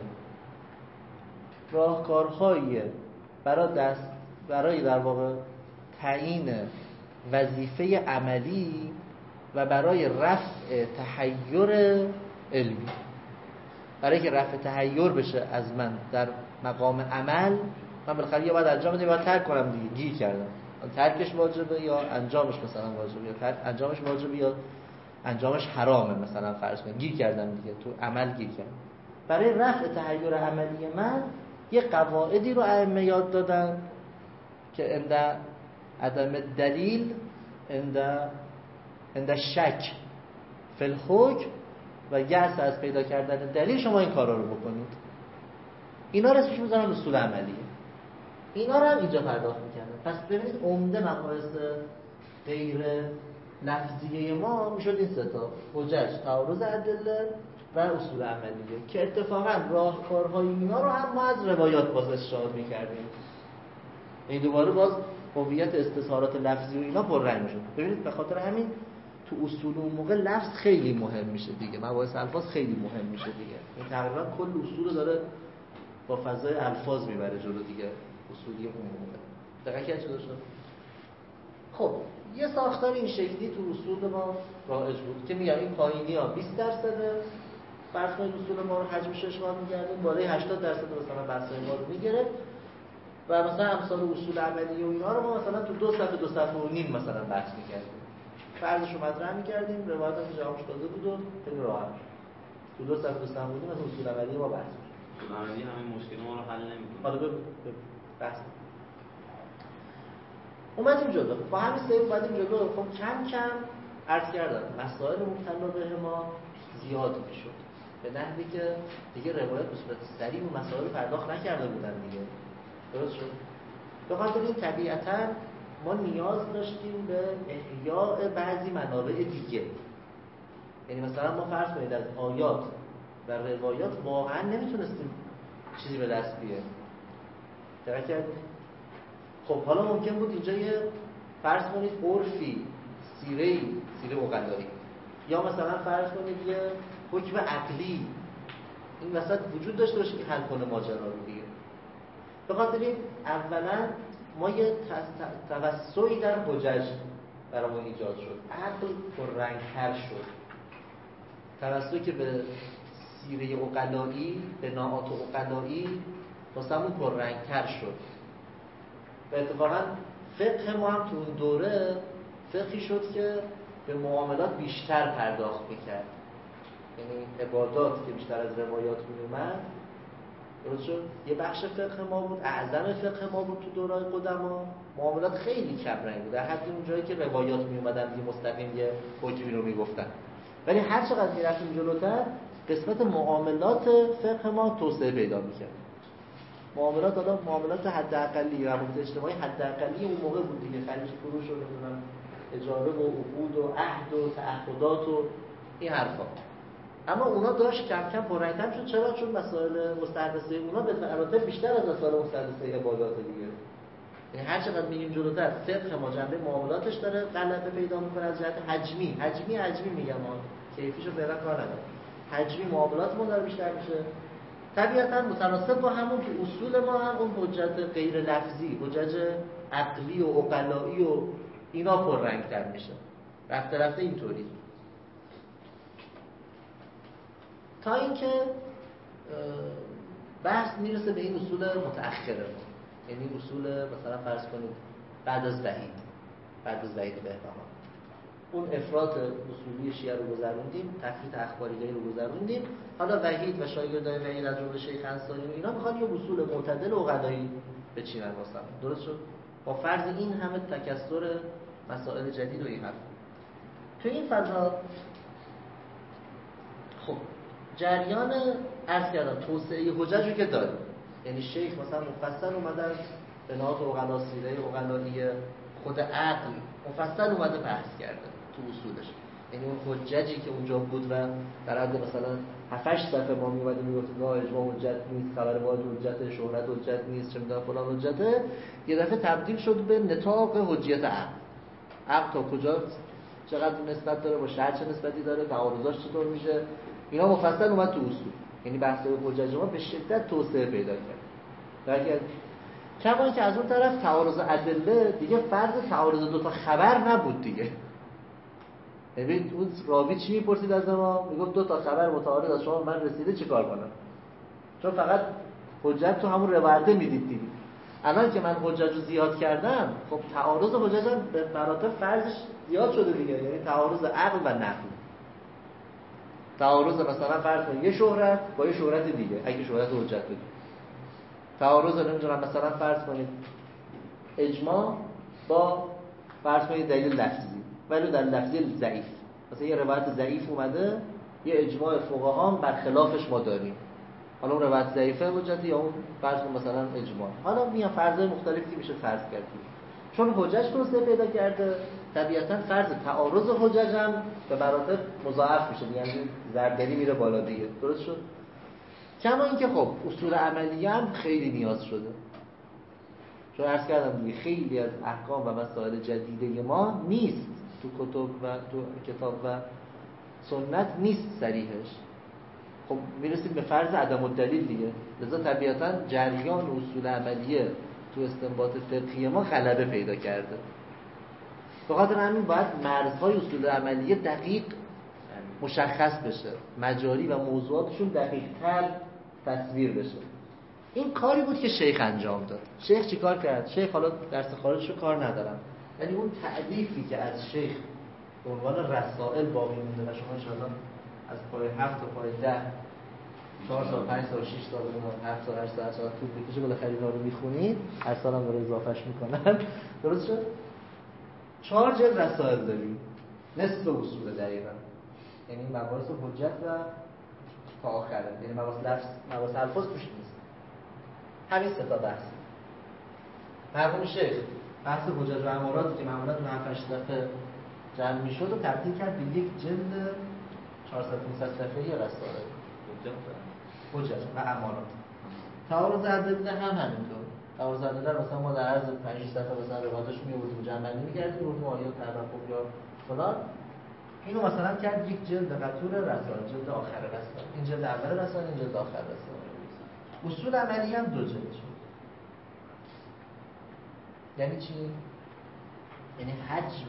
راهکارهایی برای دست برای در واقع تعیین وظیفه عملی و برای رفع تحیر علمی. برای که رفع تحیر بشه از من در مقام عمل، من بالاخره یا باید انجام بدم یا باید ترک کنم دیگه، گیر کردم، ترکش واجبه یا انجامش مثلا واجبه، یا ترک انجامش واجبه یا انجامش حرامه مثلا فرض کنید، گیر کردم دیگه، تو عمل گیر کردم. برای رفع تحیر عملی من یه قواعدی رو ائمه یاد دادن که عند عدم دلیل عند عند شک فی الحکم و یأس از پیدا کردن دلیل شما این کارا رو بکنید. اینا رو اسمش میذارن اصول عملیه. اینا رو هم اینجا پرداخت می‌کردن. پس ببینید عمده مباحث غیر لفظیه ما میشد این سه تا: حجج، تعارض ادله و اصول عملیه، که اتفاقا راهکارهای اینا رو هم ما از روایات باز استشهاد می‌کردیم. این دوباره باز هویت استظهارات لفظی و اینا پررنگ میشد. ببینید به خاطر همین تو اصول اون موقع لفظ خیلی مهم میشه دیگه، مباحث الفاظ خیلی مهم میشه دیگه. این تقریبا کل اصول داره با فضای الفاظ میبره جلو دیگه، اصولی اون موقع. دقیقاً چه داشت؟ خب یه ساختار این شکلی تو اصول ما رایج بود که میگم این پایینی ها بیست درصد فرض کنید اصول ما رو حجم شش بار می‌گردیم، بالای هشتاد درصد مثلا بحثای ما رو میگیره. و مثلا امثال اصول عملی و اینا رو ما مثلا تو دو صفحه دو صفحه و نیم مثلا بحث می‌کردیم. فرضش رو مطرح می‌کردیم، روایت هم جوابش داده بود و خیلی راحت تو دو صفحه دو صفحه و نیم از اصول عملی ما بحث می‌کردیم. اصول عملی همین مشکل ما رو حل نمی‌کنه. حالا به بحث اومدیم جلو. با همین سیر اومدیم جلو. خب کم کم عرض کردم مسائل مبتلا به ما زیاد میشد، به نحوی که دیگه روایت به صورت سریع و مسائل پرداخت نکرده بودن دیگه. درست شد؟ به خاطر این طبیعتاً ما نیاز داشتیم به احیاء بعضی منابع دیگه. یعنی مثلا ما فرض کنید از آیات و روایات واقعا نمیتونستیم چیزی به دست بیاریم. دقیق کردیم؟ خب حالا ممکن بود اینجا یه فرض کنید عرفی، سیره‌ای، سیره عقلایی، یا مثلا فرض کنید یه حکم عقلی این وسط وجود داشته باشه که حل کنه ماجرا رو دیگه. به خاطر این اولا ما یه توسعی در حجج برامون ایجاد شد، عقل پررنگ‌تر شد، توسعی که به سیره عقلایی، به ناعات عقلایی واسمون پررنگ‌تر شد. و اتفاقا فقه ما هم تو اون دوره فقهی شد که به معاملات بیشتر پرداخت میکرد. یعنی عبادات که بیشتر از روایات میومد، درست شد؟ یه بخش فقه ما بود، اعظم فقه ما بود تو دوران قدما. معاملات خیلی کم رنگ بود، در حد اون جایی که روایات میومدن دیگه مستقیم یه حکمی رو میگفتن. ولی هر چقدر میرفتیم جلوتر قسمت معاملات فقه ما توسعه پیدا میکرد. معاملات حالا معاملات حداقلی، روابط اجتماعی حداقلی اون موقع بود دیگه، خرید فروش و نمیدونم اجاره و عقود و عهد و تعهدات و این حرفا. اما اونا داشت کم کم پررنگ‌تر شد. چرا؟ چون مسائل مستحدثه اونا به مراتب بیشتر از مسائل مستحدثه عبادات دیگه. یعنی هر چقدر میگیم جلوتر فقه ما جنبه معاملاتش داره غلبه پیدا میکنه از جهت حجمی. حجمی حجمی میگم ما کیفیشو فعلا کار ندارم. حجمی معاملات ما داره بیشتر میشه. طبیعتاً متناسب با همون که اصول ما هم اون حجت غیر لفظی، حجت عقلی و عقلایی و اینا پررنگ‌تر میشه. رفته رفته اینطوری تا اینکه بحث میرسه به این اصول متأخره ما. یعنی اصول مثلا فرض کنید بعد از وحید، بعد از وحید بهبهان اون افراط اصولی شیعه رو گذروندیم، تفریط اخباریگری رو گذروندیم. حالا وحید و شاگردای وحید از جمله شیخ انصاری و اینا میخوان یه اصول معتدل و عقلایی بچینن واسه. درست شد؟ با فرض این همه تکثر مسائل جدید و این حرف. تو این فضا خب جریان عرض کردم توسعه حجج رو که داریم. یعنی شیخ مثلا مفصل اومدن به نهاد عقلا، سیره عقلایی خود عقل مفصل اومده بحث کرده تو اصولش. یعنی اون حججی که اونجا بود و در حد مثلا هفت هشت صفحه ما میومد میگفت نه اجماع حجت نیست، خبر واحد حجت، شهرت حجت نیست، چه میدونم فلان حجته، یه دفعه تبدیل شد به نطاق حجیت عقل. عقل تا کجا چقدر نسبت داره، با شرع چه نسبتی داره، تعارضاش چطور میشه، اینا مفصل اومد تو اصول. یعنی بحث حجج ما به شدت توسعه پیدا کرد. درگه کما اینکه از اون طرف تعارض ادله دیگه فرض تعارض دو تا خبر نبود دیگه. ببین اون راوی چی میپرسید از ما؟ میگفت دو تا خبر متعارض از شما من رسیده چیکار کنم؟ چون فقط حجت تو همون روایته میدید دیگه. الان که من حجت رو زیاد کردم، خب تعارض حجت هم به مراتب فرضش زیاد شده دیگه. یعنی تعارض عقل و نقل، تعارض مثلا فرض کنید یه شهرت با یه شهرت دیگه، اگه شهرت حجت بده، تعارض نمیدونم مثلا فرض کنید اجماع با فرض کنید دلیل لفظی ولی در لفظی ضعیف، مثلا یه روایت ضعیف اومده یه اجماع فقها هم برخلافش ما داریم، حالا اون روایت ضعیفه حجتی یا اون فرض کنید مثلا اجماع، حالا میان فرضای مختلفی میشه فرض کرد. چون حجج توسعه پیدا کرده طبیعتا فرض تعارض حجج هم به مراتب مضاعف میشه، یعنی ضربدری میره بالا دیگه. درست شد؟ کما اینکه خب اصول عملیه هم خیلی نیاز شده، چون عرض کردم دیگه خیلی از احکام و مسائل جدیده ما نیست تو کتب و تو کتاب و سنت نیست صریحش. خب میرسیم به فرض عدم الدلیل دیگه، لذا طبیعتا جریان اصول عملیه تو استنباط فقهی ما غلبه پیدا کرده. به خاطر همین باید مرزهای اصول عملیه دقیق مشخص بشه، مجاری و موضوعاتشون دقیق تر تصویر بشه. این کاری بود که شیخ انجام داد. شیخ چی کار کرد؟ شیخ حالا درس خارجش رو کار ندارم، یعنی اون تألیفی که از شیخ به عنوان رسائل باقی مونده و شما انشاءالله از پای هفت تا پای ده چهار سال، پنج سال، شش سال، هفت سال، هشت سال، هشت سال طول بکشه بالاخره اینا رو میخونید، هر سالم داره اضافهش میکنن. درست شد؟ چهار جلد رسائل داریم، نصف اصول دقیقا، یعنی مباحث حجت و تا آخره، یعنی مباحث لفظ، مباحث الفاظ توش نیست. همین سه تا بحث. مرحوم شیخ بحث حجت و اماراتی که معمولا تو هفت هشت دفعه جمع میشد و تبدیل کرد به یک جلد چهارصد پانصد صفحه‌ای رسائل حجت و امارات. تعارض عددی هم همینطور. تعارض عددی مثلا ما در عرض پنج شش دفعه مثلا روایتش می‌آوردیم و جمع‌بندی می‌کردیم، گفتیم آیات توقف یا فلان. اینو مثلا کرد یک جلد قطور رسائل، جلد آخر رسائل. این جلد اول رسائل، این جلد آخر رسائل. اصول عملی هم دو جلد شد. یعنی چی؟ یعنی حجم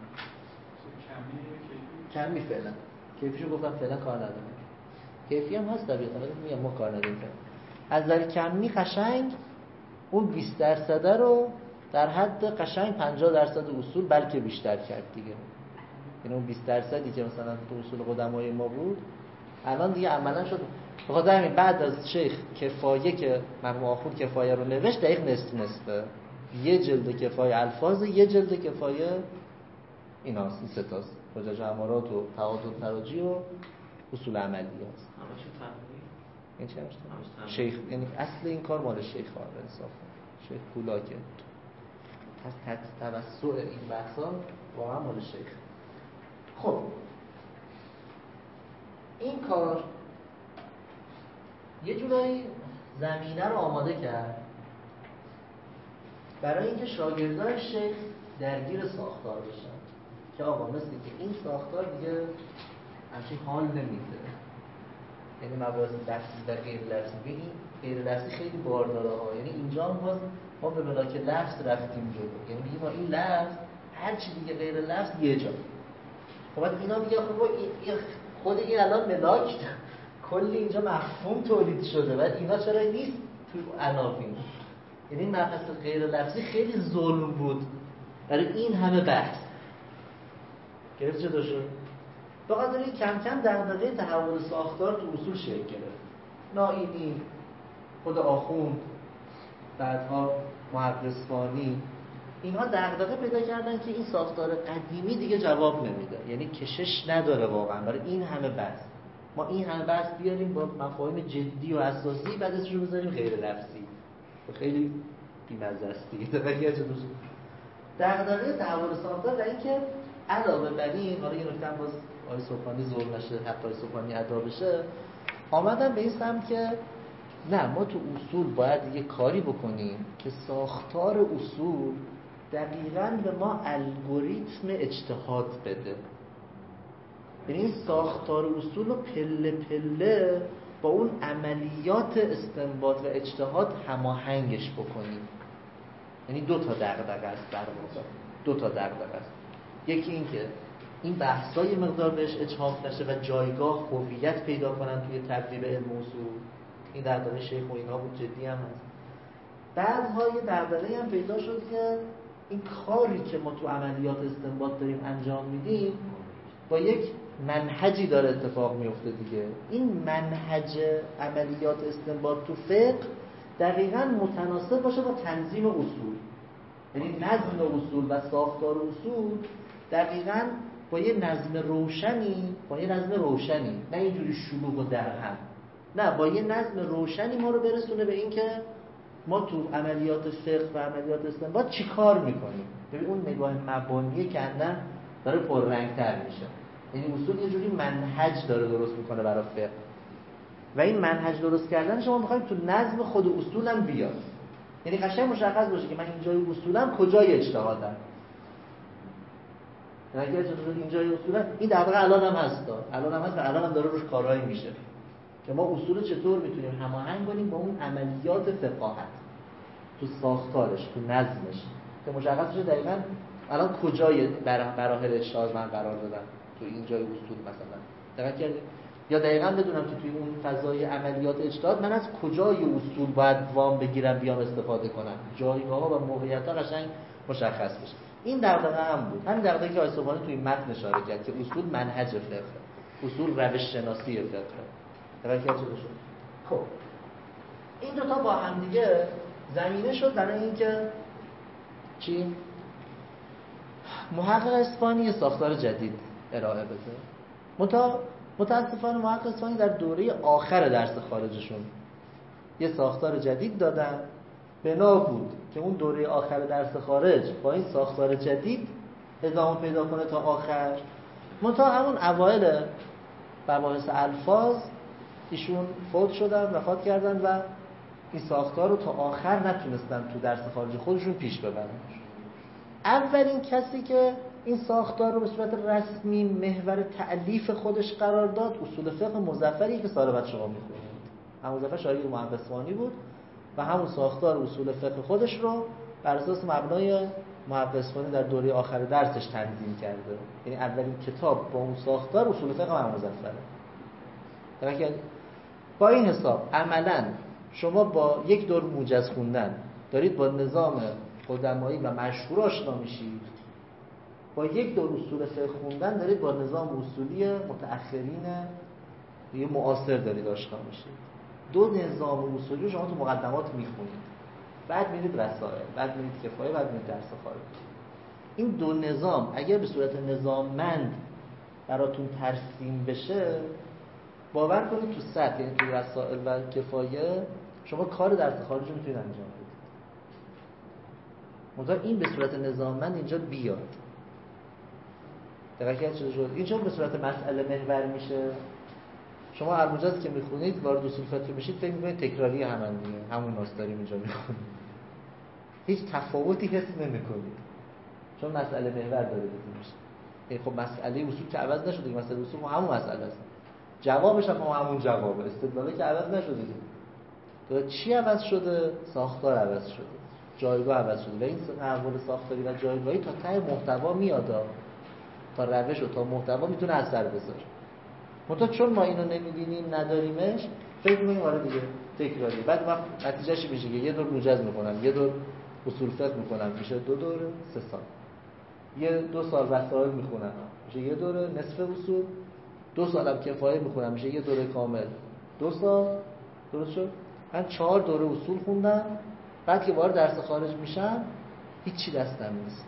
کمی فعلا. کیفیشو گفتم فعلا کار ندارم. کیفی هم هست طبیعتا، ولی میگم ما کار نداریم. از نظر کمی قشنگ اون بیست درصد رو در حد قشنگ پنجاه درصد اصول بلکه بیشتر کرد دیگه. یعنی اون بیست درصدی که مثلا تو اصول قدمای ما بود الان دیگه عملا شد. بخاطر همین بعد از شیخ کفایه که مرحوم آخوند کفایه رو نوشت دقیق نصف نصفه، یه جلد کفایه الفاظ، یه جلد کفایه ایناست، این سه تاست، حجج و امارات و تعادل تراجی و اصول عملی هست. همش تنبیه این چه همش شیخ، یعنی اصل این کار مال شیخ ها انصافا، شیخ کولاکه. پس توسع این بحثا واقعا مال شیخ. خب این کار یه جورایی زمینه رو آماده کرد برای اینکه شاگردان شیخ درگیر ساختار بشن که آقا مثل که این ساختار دیگه همچین حال نمیده، یعنی مباحث لفظی و غیر لفظی، این غیر لفظی خیلی بارداره ها. یعنی اینجا هم باز ما به ملاک لفظ رفتیم جلو، یعنی میگیم این لفظ هر چی دیگه غیر لفظ یه جا. خب بعد اینا میگه خب این خود این الان ملاک کلی اینجا مفهوم تولید شده، بعد اینا چرا نیست تو عناوین؟ یعنی این مبحث غیر لفظی خیلی ظلم بود برای این همه بحث. گرفت چطور شد؟ فقط داری کم کم دغدغه تحول ساختار تو اصول شکل گرفت. نائینی، خود آخوند، بعدها محق اصفهانی، اینها دغدغه پیدا کردن که این ساختار قدیمی دیگه جواب نمیده، یعنی کشش نداره واقعا برای این همه بحث. ما این همه بحث بیاریم با مفاهیم جدی و اساسی، بعد ازش رو بذاریم غیر لفظی، خیلی بی‌مزه است دیگه. دغدغه تحول ساختار و اینکه علاوه بر این، حالا یه نکته هم باز آقای سبحانی ظلم نشه، حق آقای سبحانی ادا بشه، آمدن به این سمت که نه، ما تو اصول باید یه کاری بکنیم که ساختار اصول دقیقاً به ما الگوریتم اجتهاد بده. یعنی این ساختار اصول رو پله پله با اون عملیات استنباط و اجتهاد هماهنگش بکنیم. یعنی دو تا دغدغه است در واقع، دو تا دغدغه است. یکی این که این بحث‌های مقدار بهش اجحاف نشه و جایگاه هویت پیدا کنن توی تدریب علم اصول. این دغدغه شیخ و اینا بود، جدی هم هست. بعدها یه دغدغه‌ای هم پیدا شد که این کاری که ما تو عملیات استنباط داریم انجام میدیم با یک منهجی داره اتفاق میفته دیگه. این منهج عملیات استنباط تو فقه دقیقاً متناسب باشه با تنظیم اصول. یعنی نظم اصول و ساختار اصول دقیقاً با یه نظم روشنی، با یه نظم روشنی، نه اینجوری شلوغ و درهم، نه، با یه نظم روشنی ما رو برسونه به این که ما تو عملیات فقه و عملیات استنباط چی کار میکنیم. ببین اون نگاه مبانی کندن داره پررنگ‌تر میشه. یعنی اصول یه جوری منهج داره درست میکنه برای فقه و این منهج درست کردن شما میخوایم تو نظم خود اصولم بیاد. یعنی قشنگ مشخص باشه که من اینجای اصولم کجای اجتهادم. یعنی اگه اینجای اصولم این در واقع الان هم هست، الان هم هست و الان هم داره روش کارایی میشه که ما اصول چطور میتونیم هماهنگ کنیم با اون عملیات فقاهت تو ساختارش، تو نظمش، که مشخص بشه دقیقاً الان کجای مراحل اجتهاد من قرار دادم تو اینجای اصول مثلا. دقت کردید؟ یا دقیقاً بدونم که توی اون فضای عملیات اجتهاد من از کجای اصول باید وام بگیرم بیام استفاده کنم، جایگاه‌ها و موقعیت‌ها قشنگ مشخص بشه. این دغدغه هم بود، همین دغدغه‌ای که آقای صبحانی توی متن اشاره کرد که اصول منهج فقه، اصول روش شناسی فقه. درک کرده شد. خب این دو تا با هم دیگه زمینه شد برای اینکه چی؟ محقق اصفهانی ساختار جدید ارائه بده. متا متاسفانه محقق اصفهانی در دوره آخر درس خارجشون یه ساختار جدید دادن، بنا بود که اون دوره آخر درس خارج با این ساختار جدید ادامه پیدا کنه تا آخر. متا همون اوایل مباحث الفاظ ایشون فوت شدن، وفات کردن و این ساختار رو تا آخر نتونستن تو درس خارجی خودشون پیش ببرن. اولین کسی که این ساختار رو به صورت رسمی محور تألیف خودش قرار داد اصول فقه مظفری که سال بعد شما می‌خونید. هم مظفر شاگرد محقق اصفهانی بود و همون ساختار اصول فقه خودش رو بر اساس مبنای محقق اصفهانی در دوره آخر درسش تنظیم کرده. یعنی اولین کتاب با اون ساختار اصول فقه محقق مظفره. درک با این حساب عملاً شما با یک دور موجز خوندن دارید با نظام قدمایی و مشهور آشنا میشید، با یک دور اصول فقه خوندن دارید با نظام اصولی متأخرین یه معاصر دارید آشنا میشید. دو نظام اصولی رو شما تو مقدمات میخونید، بعد میرید رسائل، بعد میرید کفایه، بعد میرید درس خارج. این دو نظام اگر به صورت نظاممند براتون ترسیم بشه، باور کنید تو سطح، یعنی تو رسائل و کفایه شما کار درس خارج رو میتونید انجام بدید. منتها این به صورت نظاممند اینجا بیاد. دقیقاً چه شد؟ اینجا به صورت مسئله محور میشه. شما هر مجاز که میخونید وارد اصول فقه میشید فکر میکنید تکراری همن دیگه، همون ناس داریم اینجا میخونید. هیچ تفاوتی حس نمیکنید. چون مسئله محور داره دیده میشه. یعنی خب مسئله اصول که عوض نشده، مسئله اصول همون مسئله است. جوابش هم همون جوابه، استدلالی که عوض نشده دیگه. تو چی عوض شده؟ ساختار عوض شده، جایگاه عوض شده و این تحول ساختاری و جایگاهی تا ته محتوا میاد، تا روش و تا محتوا میتونه اثر بذاره. منتها چون ما اینو نمیدونیم، نداریمش، فکر می‌کنیم آره دیگه تکراری. بعد وقت نتیجهش میشه که یه دور موجز میکنم، یه دور اصول فقه میکنم، میشه دو دوره سه سال. یه دو سال رسائل میخونم، میشه یه دوره نصف اصول. دو سالم کفایه میخونم، میشه یه دوره کامل دو سال. درست شد؟ من چهار دوره اصول خوندم، بعد که وارد درس خارج میشم هیچی دستم نیست.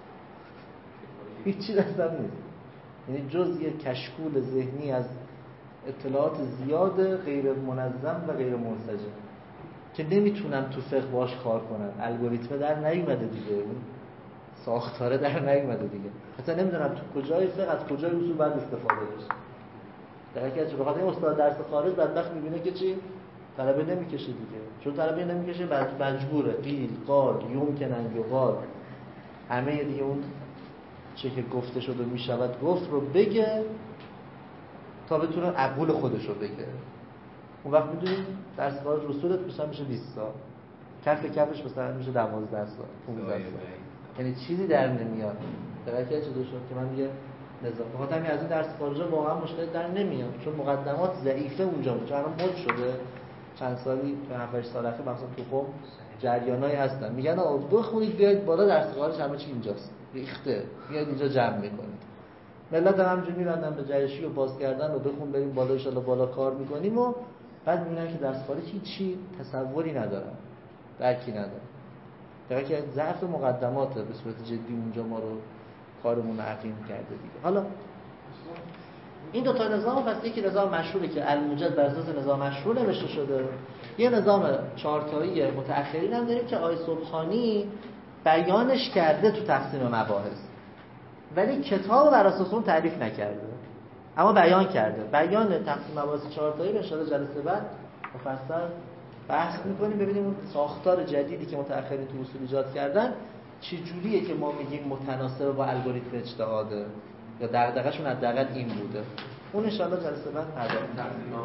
هیچی دستم نیست. یعنی جز یه کشکول ذهنی از اطلاعات زیاد غیر منظم و غیر منسجم که نمیتونم تو فقه باش کار کنم. الگوریتم در نیومده دیگه، اون ساختاره در نیومده دیگه. اصلا نمیدونم تو کجای فقه از کجای اصول باید استفاده بشه. در حقیقت بخاطر این استاد درس خارج بدبخت میبینه که چی؟ طلبه نمیکشه دیگه. چون طلبه نمیکشه بعد مجبوره قیل قال یمکنن یقال همه دیگه اون چه که گفته شد و میشود گفت رو بگه تا بتونه عقول خودش رو بگه. اون وقت میدونید درس خارج رسولت میشه میشه بیست سال، کف کفش مثلا میشه دوازده سال پانزده سال. یعنی چیزی در نمیاد. در حقیقت چه شد که من دیگه نظام بخاطر همین از این درس خارج واقعا مشکل در نمیاد، چون مقدمات ضعیفه اونجا بود. چون الان مد شده چند سالی تو هفت سال اخیر مثلا تو قم جریانایی هستن میگن آقا بخونید بیاید بالا، درس خارج همه چی اینجاست ریخته، بیاید اینجا جمع میکنید. ملت هم همینجوری میرندن به جریشی و باز کردن و بخون بریم بالا ان شاء الله بالا کار میکنیم و بعد میبینن که درس خارج هیچی تصوری ندارن، درکی ندارن. در که ضعف مقدمات به صورت جدی اونجا ما رو کارمون رو عقیم کرده دیگه. حالا این دو تا نظام پس یکی نظام مشهوره که الموجد بر اساس نظام مشهور نوشته شده، یه نظام چهارتایی متأخرین هم داریم که آقای صبحانی بیانش کرده تو تقسیم مباحث، ولی کتاب بر اساس اون تعریف نکرده اما بیان کرده. بیان تقسیم مباحث چهارتایی رو ان شاءالله جلسه بعد مفصل بحث می‌کنیم، ببینیم اون ساختار جدیدی که متأخرین تو اصول ایجاد کردن چه جوریه که ما میگیم متناسب با الگوریتم اجتهاده یا دغدغه‌شون حداقل این بوده. اون ان شاءالله جلسه بعد پرداخت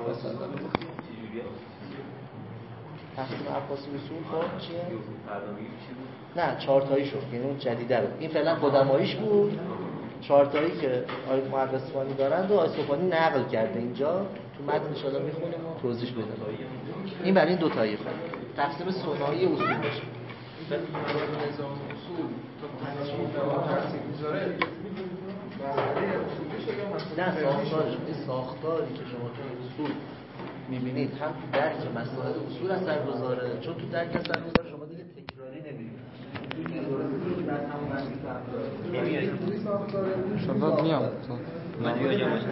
تقسیم مباحث اصول خب چیه؟ نه چهارتایی شد، یعنی اون جدیده رو. این فعلا قدماییش بود، چهارتایی که آقای محقق اصفهانی دارند و آقای صبحانی نقل کرده اینجا تو متن ان شاء الله میخونیم و توضیح بدیم. این برای این دو تایی خود تقسیم ثنایی اصول بشه. نظام اصول تا تقسیم میذاره مسئله اصولی شده یا مسئله نه ساختارش، این ساختاری که شما تو اصول میبینید هم تو درک مسائل اصول اثر گذاره، چون تو درک اثر گذاره شما دیگه تکراری نمیبینید. نمیاد. شما میام.